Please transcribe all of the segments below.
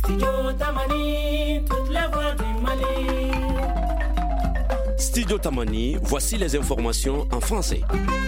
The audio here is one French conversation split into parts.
Studio Tamani, toutes les voix du Mali. Studio Tamani, voici les informations en français.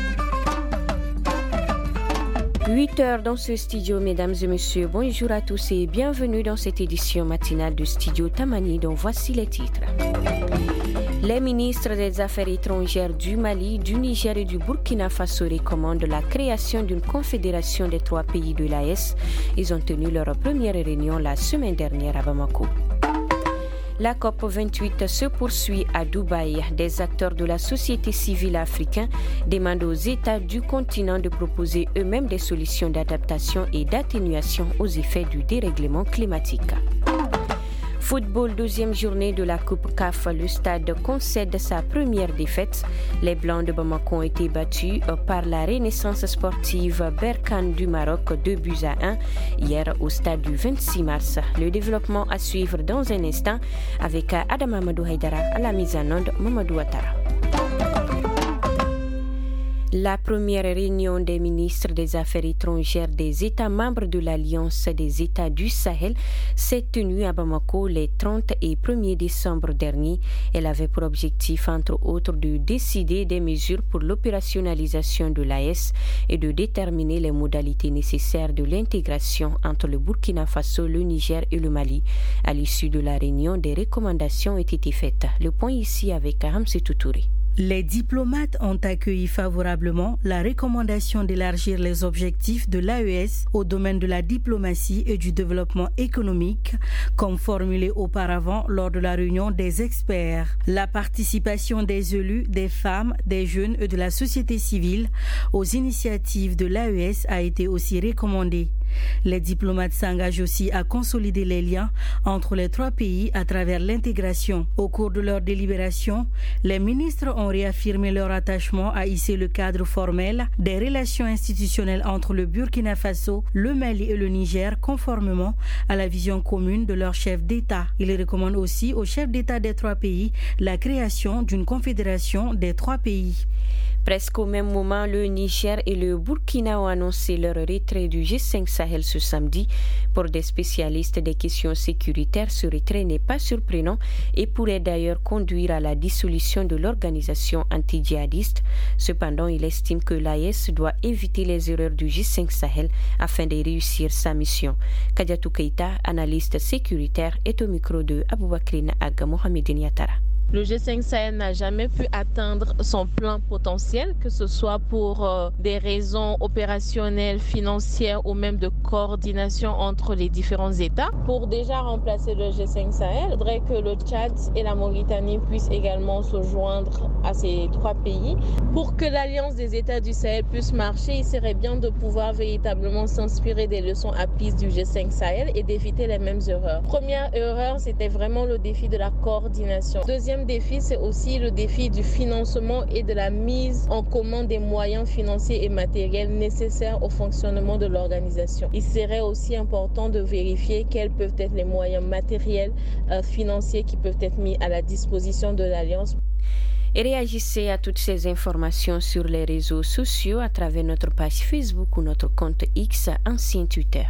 8 heures dans ce studio, mesdames et messieurs. Bonjour à tous et bienvenue dans cette édition matinale du Studio Tamani dont voici les titres. Les ministres des Affaires étrangères du Mali, du Niger et du Burkina Faso recommandent la création d'une confédération des 3 pays de l'AES. Ils ont tenu leur première réunion la semaine dernière à Bamako. La COP28 se poursuit à Dubaï. Des acteurs de la société civile africaine demandent aux États du continent de proposer eux-mêmes des solutions d'adaptation et d'atténuation aux effets du dérèglement climatique. Football, 2e journée de la Coupe CAF, le stade concède sa première défaite. Les Blancs de Bamako ont été battus par la Renaissance sportive Berkane du Maroc 2-1 hier au stade du 26 mars. Le développement à suivre dans un instant avec Adam Amadou Haïdara à la mise en onde Mamadou Ouattara. La première réunion des ministres des Affaires étrangères des États membres de l'Alliance des États du Sahel s'est tenue à Bamako les 30 et 1er décembre dernier. Elle avait pour objectif, entre autres, de décider des mesures pour l'opérationnalisation de l'AES et de déterminer les modalités nécessaires de l'intégration entre le Burkina Faso, le Niger et le Mali. À l'issue de la réunion, des recommandations ont été faites. Le point ici avec Hamsetou Touré. Les diplomates ont accueilli favorablement la recommandation d'élargir les objectifs de l'AES au domaine de la diplomatie et du développement économique, comme formulé auparavant lors de la réunion des experts. La participation des élus, des femmes, des jeunes et de la société civile aux initiatives de l'AES a été aussi recommandée. Les diplomates s'engagent aussi à consolider les liens entre les 3 pays à travers l'intégration. Au cours de leur délibération, les ministres ont réaffirmé leur attachement à hisser le cadre formel des relations institutionnelles entre le Burkina Faso, le Mali et le Niger conformément à la vision commune de leurs chefs d'État. Ils recommandent aussi aux chefs d'État des 3 pays la création d'une confédération des 3 pays. Presque au même moment, le Niger et le Burkina ont annoncé leur retrait du G5 Sahel ce samedi. Pour des spécialistes des questions sécuritaires, ce retrait n'est pas surprenant et pourrait d'ailleurs conduire à la dissolution de l'organisation anti-djihadiste. Cependant, il estime que l'AES doit éviter les erreurs du G5 Sahel afin de réussir sa mission. Kadiatou Keita, analyste sécuritaire, est au micro de Aboubakrine Aga Mohamedine Yattara. Le G5 Sahel n'a jamais pu atteindre son plein potentiel, que ce soit pour des raisons opérationnelles, financières ou même de coordination entre les différents États. Pour déjà remplacer le G5 Sahel, il faudrait que le Tchad et la Mauritanie puissent également se joindre à ces 3 pays. Pour que l'Alliance des États du Sahel puisse marcher, il serait bien de pouvoir véritablement s'inspirer des leçons apprises du G5 Sahel et d'éviter les mêmes erreurs. Première erreur, c'était vraiment le défi de la coordination. Deuxième défi, c'est aussi le défi du financement et de la mise en commun des moyens financiers et matériels nécessaires au fonctionnement de l'organisation. Il serait aussi important de vérifier quels peuvent être les moyens matériels, financiers qui peuvent être mis à la disposition de l'Alliance. Et réagissez à toutes ces informations sur les réseaux sociaux à travers notre page Facebook ou notre compte X, ancien Twitter.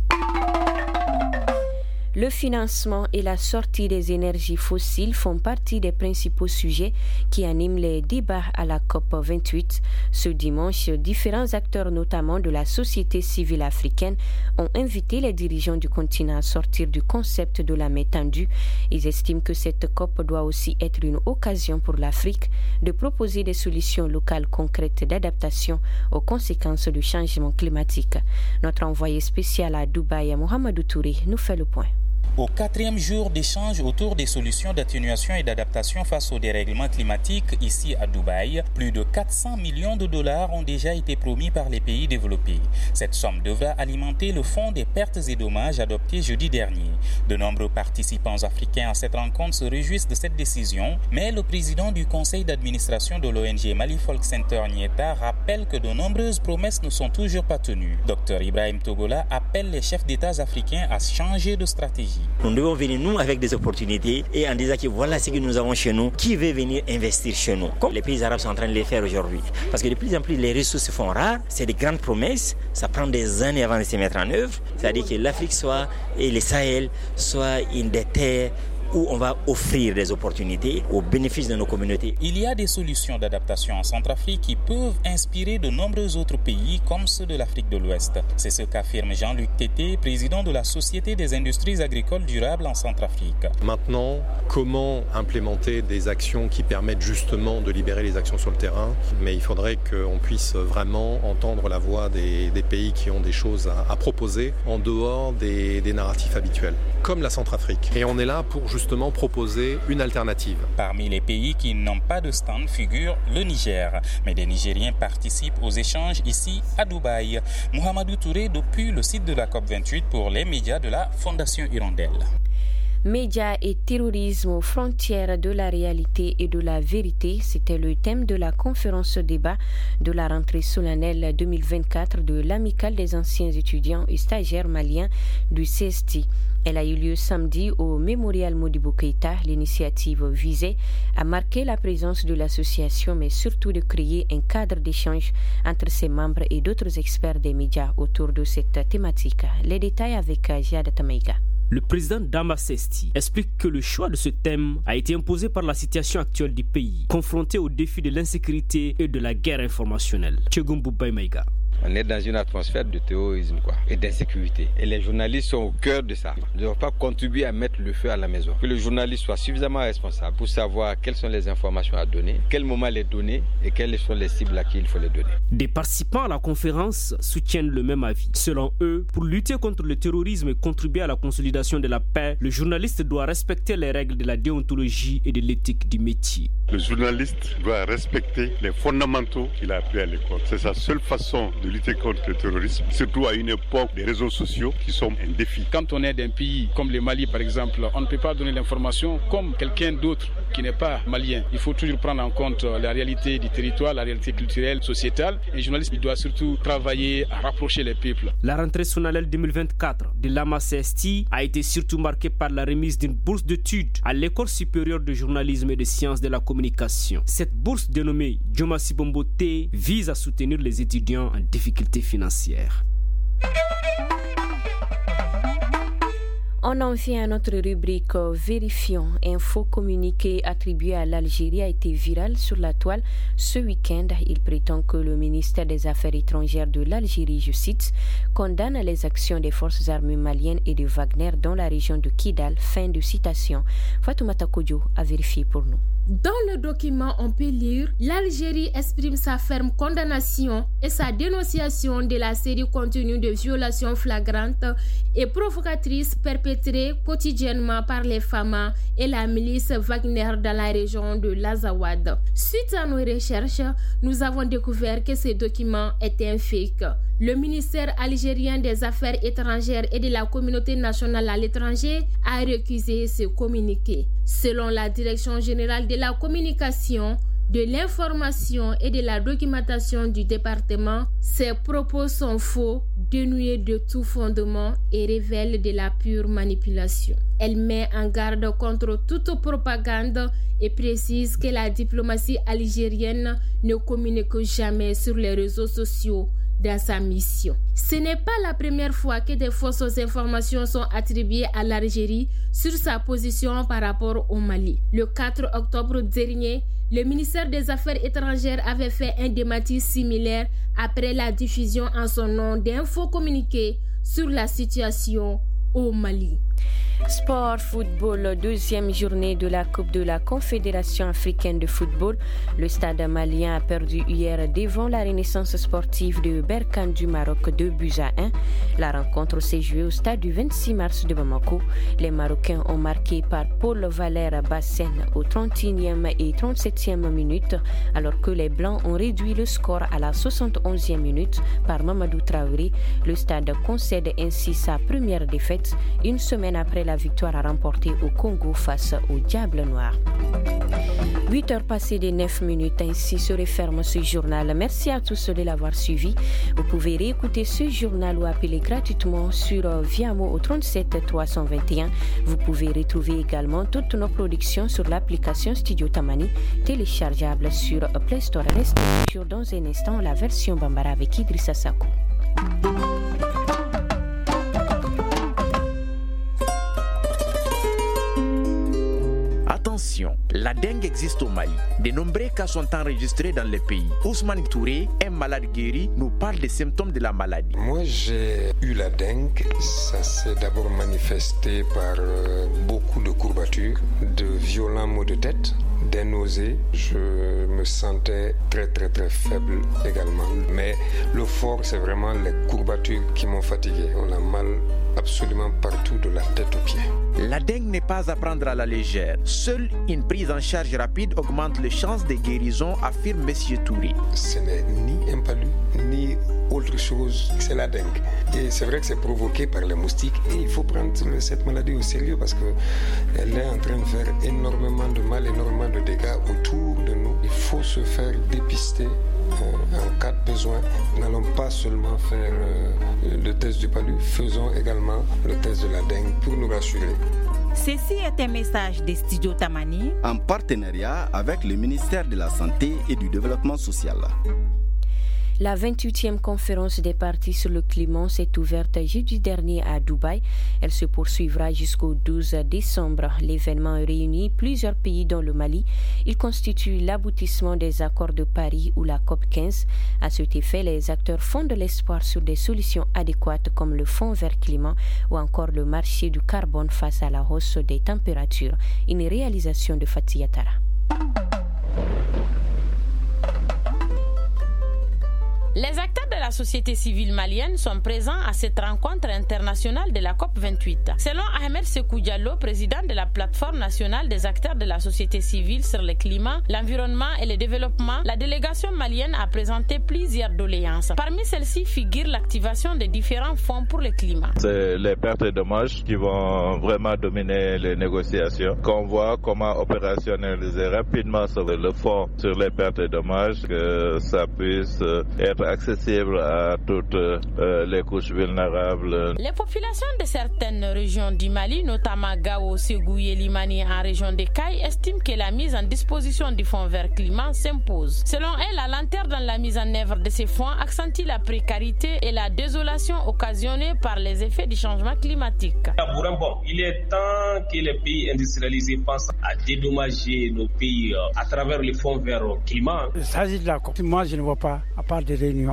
Le financement et la sortie des énergies fossiles font partie des principaux sujets qui animent les débats à la COP28. Ce dimanche, différents acteurs, notamment de la société civile africaine, ont invité les dirigeants du continent à sortir du concept de la main tendue. Ils estiment que cette COP doit aussi être une occasion pour l'Afrique de proposer des solutions locales concrètes d'adaptation aux conséquences du changement climatique. Notre envoyé spécial à Dubaï, Mohamedou Touré, nous fait le point. Au 4e jour d'échange autour des solutions d'atténuation et d'adaptation face au dérèglement climatique ici à Dubaï, plus de 400 millions de dollars ont déjà été promis par les pays développés. Cette somme devra alimenter le fonds des pertes et dommages adopté jeudi dernier. De nombreux participants africains à cette rencontre se réjouissent de cette décision, mais le président du conseil d'administration de l'ONG Mali Folk Center Nieta rappelle que de nombreuses promesses ne sont toujours pas tenues. Dr Ibrahim Togola appelle les chefs d'État africains à changer de stratégie. Nous devons venir, nous, avec des opportunités et en disant que voilà ce que nous avons chez nous, qui veut venir investir chez nous, comme les pays arabes sont en train de le faire aujourd'hui. Parce que de plus en plus, les ressources se font rares, c'est des grandes promesses, ça prend des années avant de se mettre en œuvre. C'est-à-dire que l'Afrique et le Sahel soient une des terres où on va offrir des opportunités au bénéfice de nos communautés. Il y a des solutions d'adaptation en Centrafrique qui peuvent inspirer de nombreux autres pays comme ceux de l'Afrique de l'Ouest. C'est ce qu'affirme Jean-Luc Tété, président de la Société des industries agricoles durables en Centrafrique. Maintenant, comment implémenter des actions qui permettent justement de libérer les actions sur le terrain? Mais il faudrait qu'on puisse vraiment entendre la voix des pays qui ont des choses à proposer en dehors des narratifs habituels, comme la Centrafrique. Et on est là pour justement proposer une alternative. Parmi les pays qui n'ont pas de stand figure le Niger. Mais des Nigériens participent aux échanges ici à Dubaï. Mohamedou Touré depuis le site de la COP28 pour les médias de la Fondation Hirondelle. Médias et terrorisme aux frontières de la réalité et de la vérité, c'était le thème de la conférence débat de la rentrée solennelle 2024 de l'Amicale des anciens étudiants et stagiaires maliens du CESTI. Elle a eu lieu samedi au Mémorial Modibo Keïta. L'initiative visait à marquer la présence de l'association, mais surtout de créer un cadre d'échange entre ses membres et d'autres experts des médias autour de cette thématique. Les détails avec Jade Tamaïga. Le président d'Ama CESTI explique que le choix de ce thème a été imposé par la situation actuelle du pays, confronté aux défis de l'insécurité et de la guerre informationnelle. Tchegombou Baïmaïga. On est dans une atmosphère de terrorisme et d'insécurité. Et les journalistes sont au cœur de ça. Ils ne doivent pas contribuer à mettre le feu à la maison. Que le journaliste soit suffisamment responsable pour savoir quelles sont les informations à donner, quel moment les donner et quelles sont les cibles à qui il faut les donner. Des participants à la conférence soutiennent le même avis. Selon eux, pour lutter contre le terrorisme et contribuer à la consolidation de la paix, le journaliste doit respecter les règles de la déontologie et de l'éthique du métier. Le journaliste doit respecter les fondamentaux qu'il a appris à l'école. C'est sa seule façon de lutter contre le terrorisme, surtout à une époque des réseaux sociaux qui sont un défi. Quand on est d'un pays comme le Mali par exemple, on ne peut pas donner l'information comme quelqu'un d'autre qui n'est pas malien. Il faut toujours prendre en compte la réalité du territoire, la réalité culturelle, sociétale. Et le journaliste doit surtout travailler à rapprocher les peuples. La rentrée solennelle 2024 de l'AMA CESTI a été surtout marquée par la remise d'une bourse d'études à l'École supérieure de journalisme et de sciences de la communication. Cette bourse dénommée Djoma Sibombote vise à soutenir les étudiants en difficulté financière. On en vient à notre rubrique Vérifions. Un faux communiqué attribué à l'Algérie a été viral sur la toile ce week-end. Il prétend que le ministère des Affaires étrangères de l'Algérie, je cite, condamne les actions des forces armées maliennes et de Wagner dans la région de Kidal. Fin de citation. Fatoumata Kodjo a vérifié pour nous. Dans le document, on peut lire « L'Algérie exprime sa ferme condamnation et sa dénonciation de la série continue de violations flagrantes et provocatrices perpétrées quotidiennement par les FAMA et la milice Wagner dans la région de l'Azawad. » Suite à nos recherches, nous avons découvert que ce document était un fake. Le ministère algérien des Affaires étrangères et de la communauté nationale à l'étranger a récusé ce communiqué. Selon la Direction générale de la communication, de l'information et de la documentation du département, ces propos sont faux, dénués de tout fondement et révèlent de la pure manipulation. Elle met en garde contre toute propagande et précise que la diplomatie algérienne ne communique jamais sur les réseaux sociaux dans sa mission. Ce n'est pas la première fois que des fausses informations sont attribuées à l'Algérie sur sa position par rapport au Mali. Le 4 octobre dernier, le ministère des Affaires étrangères avait fait un démenti similaire après la diffusion en son nom d'un faux communiqué sur la situation au Mali. Sport, football, deuxième journée de la Coupe de la Confédération africaine de football. Le stade malien a perdu hier devant la Renaissance sportive de Berkane du Maroc 2-1. La rencontre s'est jouée au stade du 26 mars de Bamako. Les Marocains ont marqué par Paul Valère Bassène au 31e et 37e minute, alors que les Blancs ont réduit le score à la 71e minute par Mamadou Traoré. Le stade concède ainsi sa première défaite une semaine après la victoire à remporter au Congo face au Diable Noir. 8h passées de 9 minutes, ainsi se referme ce journal. Merci à tous de l'avoir suivi. Vous pouvez réécouter ce journal ou appeler gratuitement sur Viamo au 37 321. Vous pouvez retrouver également toutes nos productions sur l'application Studio Tamani, téléchargeable sur Play Store. Restez toujours dans un instant la version Bambara avec Idrissa Sakou. Attention, la dengue existe au Mali. De nombreux cas sont enregistrés dans le pays. Ousmane Touré, un malade guéri, nous parle des symptômes de la maladie. Moi, j'ai eu la dengue. Ça s'est d'abord manifesté par beaucoup de courbatures, de violents maux de tête, des nausées. Je me sentais très faible également. Mais le fort, c'est vraiment les courbatures qui m'ont fatigué. On a mal absolument partout de la tête aux pieds. La dengue n'est pas à prendre à la légère. Seule une prise en charge rapide augmente les chances de guérison, affirme M. Touré. Ce n'est ni un palu, ni autre chose, c'est la dengue. Et c'est vrai que c'est provoqué par les moustiques et il faut prendre cette maladie au sérieux parce qu'elle est en train de faire énormément de mal, énormément de dégâts autour de nous. Il faut se faire dépister en cas de besoin. Nous n'allons pas seulement faire le test du palu, faisons également le test de la dengue pour nous rassurer. Ceci est un message des Studios Tamani en partenariat avec le ministère de la Santé et du Développement social. La 28e conférence des partis sur le climat s'est ouverte jeudi dernier à Dubaï. Elle se poursuivra jusqu'au 12 décembre. L'événement réunit plusieurs pays dont le Mali. Il constitue l'aboutissement des accords de Paris ou la COP 15. À cet effet, les acteurs font de l'espoir sur des solutions adéquates comme le Fonds vert climat ou encore le marché du carbone face à la hausse des températures. Une réalisation de Fatih Yatara. Les acteurs de la société civile malienne sont présents à cette rencontre internationale de la COP28. Selon Ahmed Sekou Diallo, président de la plateforme nationale des acteurs de la société civile sur le climat, l'environnement et le développement, la délégation malienne a présenté plusieurs doléances. Parmi celles-ci figure l'activation des différents fonds pour le climat. C'est les pertes et dommages qui vont vraiment dominer les négociations. Qu'on voit comment opérationnaliser rapidement sur le fonds sur les pertes et dommages, que ça puisse être accessible à toutes les couches vulnérables. Les populations de certaines régions du Mali, notamment Gao, Ségou et Limani en région de Caille, estiment que la mise en disposition du fonds vert climat s'impose. Selon elle, la lenteur dans la mise en œuvre de ces fonds accentue la précarité et la désolation occasionnée par les effets du changement climatique. Il est temps que les pays industrialisés pensent à dédommager nos pays à travers le fonds vert climat. Il s'agit de la COP. Moi, je ne vois pas, à part des réunions.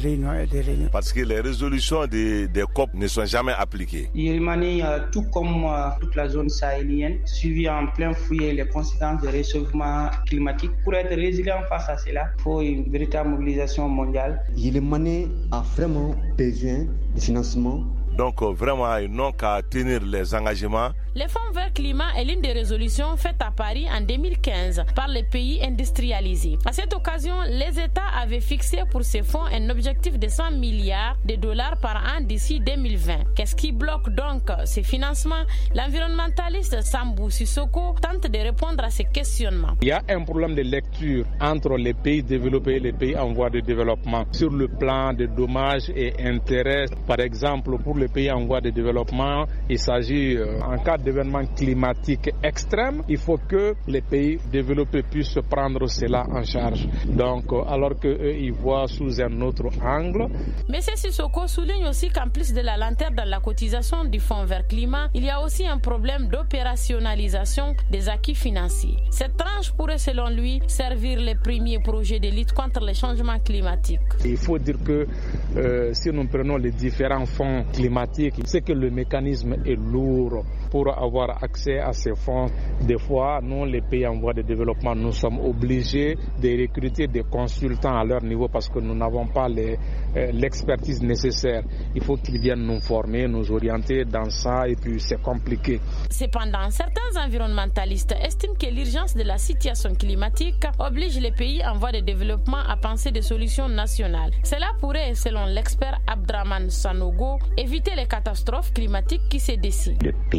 Parce que les résolutions des COP ne sont jamais appliquées. Yélimani, tout comme toute la zone sahélienne, suivi en plein fouillis les conséquences du réchauffement climatique. Pour être résilient face à cela, il faut une véritable mobilisation mondiale. Yélimani a vraiment besoin de financement. Donc vraiment, ils n'ont qu'à tenir les engagements. Le Fonds vert climat est l'une des résolutions faites à Paris en 2015 par les pays industrialisés. À cette occasion, les États avaient fixé pour ces fonds un objectif de 100 milliards de dollars par an d'ici 2020. Qu'est-ce qui bloque donc ces financements? L'environnementaliste Sambou Sissoko tente de répondre à ces questionnements. Il y a un problème de lecture entre les pays développés et les pays en voie de développement sur le plan des dommages et intérêts. Par exemple, pour les pays en voie de développement, il s'agit en cas d'événements climatiques extrêmes, il faut que les pays développés puissent prendre cela en charge. Donc, alors qu'eux, ils voient sous un autre angle. M. Sissoko souligne aussi qu'en plus de la lenteur dans la cotisation du Fonds vert climat, il y a aussi un problème d'opérationnalisation des acquis financiers. Cette tranche pourrait, selon lui, servir les premiers projets de lutte contre les changements climatiques. Il faut dire que si nous prenons les différents fonds climatiques, c'est que le mécanisme est lourd. Pour avoir accès à ces fonds, des fois, nous, les pays en voie de développement, nous sommes obligés de recruter des consultants à leur niveau parce que nous n'avons pas l'expertise nécessaire. Il faut qu'ils viennent nous former, nous orienter dans ça, et puis c'est compliqué. Cependant, certains environnementalistes estiment que l'urgence de la situation climatique oblige les pays en voie de développement à penser des solutions nationales. Cela pourrait, selon l'expert Abdraman Sanogo, éviter les catastrophes climatiques qui se dessinent. Le pays devrait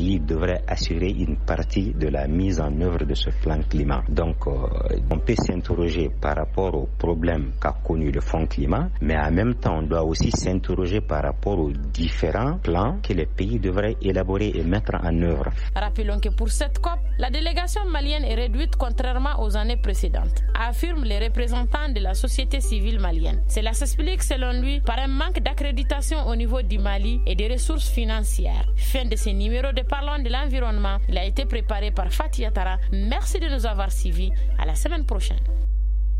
devrait assurer une partie de la mise en œuvre de ce plan climat. Donc, on peut s'interroger par rapport aux problèmes qu'a connu le Fonds climat, mais en même temps, on doit aussi s'interroger par rapport aux différents plans que les pays devraient élaborer et mettre en œuvre. Rappelons que pour cette COP, la délégation malienne est réduite contrairement aux années précédentes, affirment les représentants de la société civile malienne. Cela s'explique selon lui par un manque d'accréditation au niveau du Mali et des ressources financières. Fin de ce numéro de Parlons de l'environnement. Il a été préparé par Fatih Atara. Merci de nous avoir suivis. À la semaine prochaine.